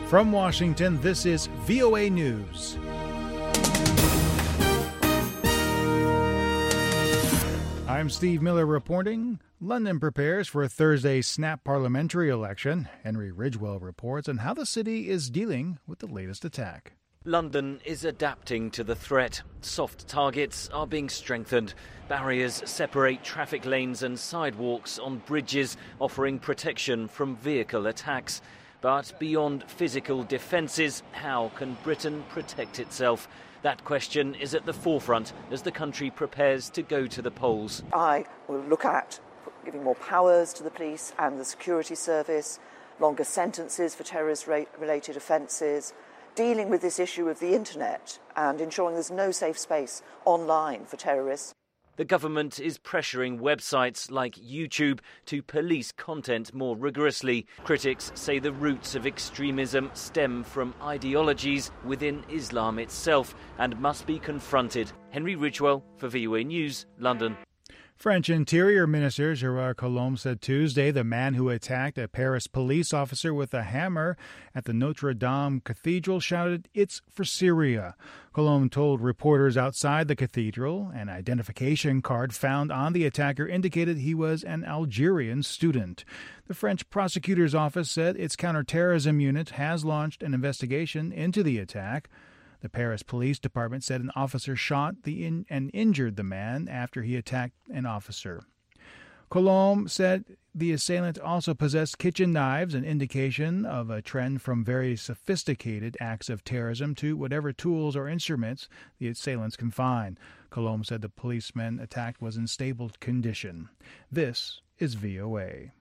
From Washington, this is VOA News. I'm Steve Miller reporting. London prepares for a Thursday snap parliamentary election. Henry Ridgwell reports on how the city is dealing with the latest attack. London is adapting to the threat. Soft targets are being strengthened. Barriers separate traffic lanes and sidewalks on bridges, offering protection from vehicle attacks. But beyond physical defences, how can Britain protect itself? That question is at the forefront as the country prepares to go to the polls. I will look at giving more powers to the police and the security service, longer sentences for terrorist-related offences, dealing with this issue of the internet and ensuring there's no safe space online for terrorists. The government is pressuring websites like YouTube to police content more rigorously. Critics say the roots of extremism stem from ideologies within Islam itself and must be confronted. Henry Ridgwell for VOA News, London. French Interior Minister Gérard Collomb said Tuesday the man who attacked a Paris police officer with a hammer at the Notre Dame Cathedral shouted, "It's for Syria." Collomb told reporters outside the cathedral an identification card found on the attacker indicated he was an Algerian student. The French prosecutor's office said its counterterrorism unit has launched an investigation into the attack. The Paris Police Department said an officer shot and injured the man after he attacked an officer. Collomb said the assailant also possessed kitchen knives, an indication of a trend from very sophisticated acts of terrorism to whatever tools or instruments the assailants can find. Collomb said the policeman attacked was in stable condition. This is VOA.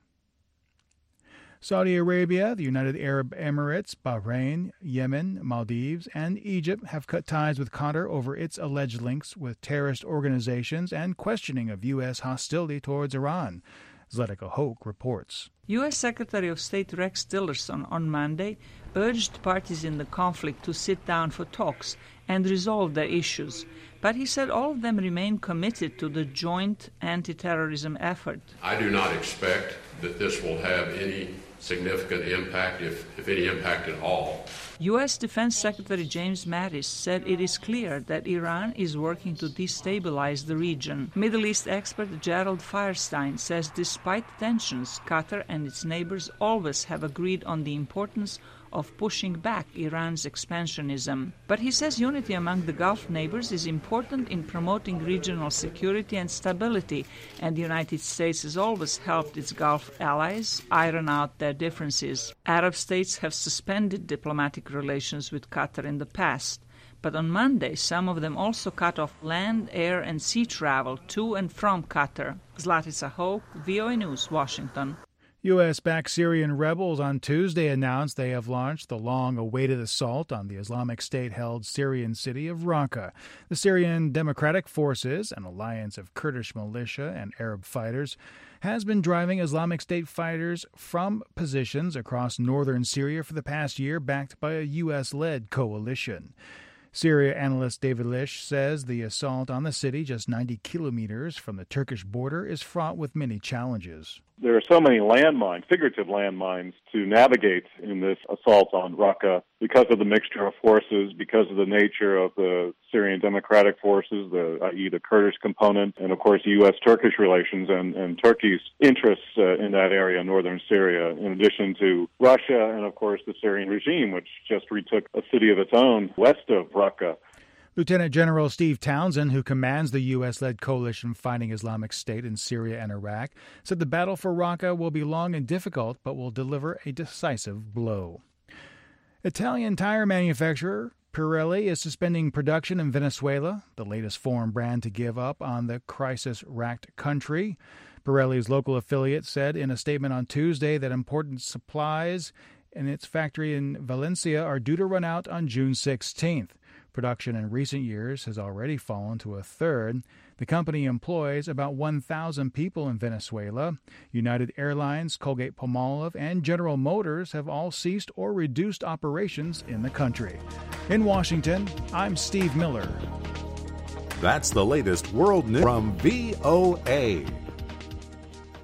Saudi Arabia, the United Arab Emirates, Bahrain, Yemen, Maldives, and Egypt have cut ties with Qatar over its alleged links with terrorist organizations and questioning of U.S. hostility towards Iran. Zlatica Hoke reports. U.S. Secretary of State Rex Tillerson on Monday urged parties in the conflict to sit down for talks and resolve their issues. But he said all of them remain committed to the joint anti-terrorism effort. I do not expect that this will have any significant impact, if any impact at all. U.S. Defense Secretary James Mattis said it is clear that Iran is working to destabilize the region. Middle East expert Gerald Firestein says despite tensions, Qatar and its neighbors always have agreed on the importance of pushing back Iran's expansionism. But he says unity among the Gulf neighbors is important in promoting regional security and stability, and the United States has always helped its Gulf allies iron out their differences. Arab states have suspended diplomatic relations with Qatar in the past, but on Monday some of them also cut off land, air and sea travel to and from Qatar. Zlatica Hoke, VOA News, Washington. U.S.-backed Syrian rebels on Tuesday announced they have launched the long-awaited assault on the Islamic State-held Syrian city of Raqqa. The Syrian Democratic Forces, an alliance of Kurdish militia and Arab fighters, has been driving Islamic State fighters from positions across northern Syria for the past year, backed by a U.S.-led coalition. Syria analyst David Lish says the assault on the city, just 90 kilometers from the Turkish border, is fraught with many challenges. There are so many landmines, figurative landmines, to navigate in this assault on Raqqa because of the mixture of forces, because of the nature of the Syrian Democratic Forces, i.e. the Kurdish component, and of course U.S.-Turkish relations and Turkey's interests in that area, northern Syria, in addition to Russia and of course the Syrian regime, which just retook a city of its own west of Raqqa. Lieutenant General Steve Townsend, who commands the U.S.-led coalition fighting Islamic State in Syria and Iraq, said the battle for Raqqa will be long and difficult, but will deliver a decisive blow. Italian tire manufacturer Pirelli is suspending production in Venezuela, the latest foreign brand to give up on the crisis-racked country. Pirelli's local affiliate said in a statement on Tuesday that important supplies in its factory in Valencia are due to run out on June 16th. Production in recent years has already fallen to a third. The company employs about 1,000 people in Venezuela. United Airlines, Colgate-Palmolive, and General Motors have all ceased or reduced operations in the country. In Washington, I'm Steve Miller. That's the latest world news from VOA.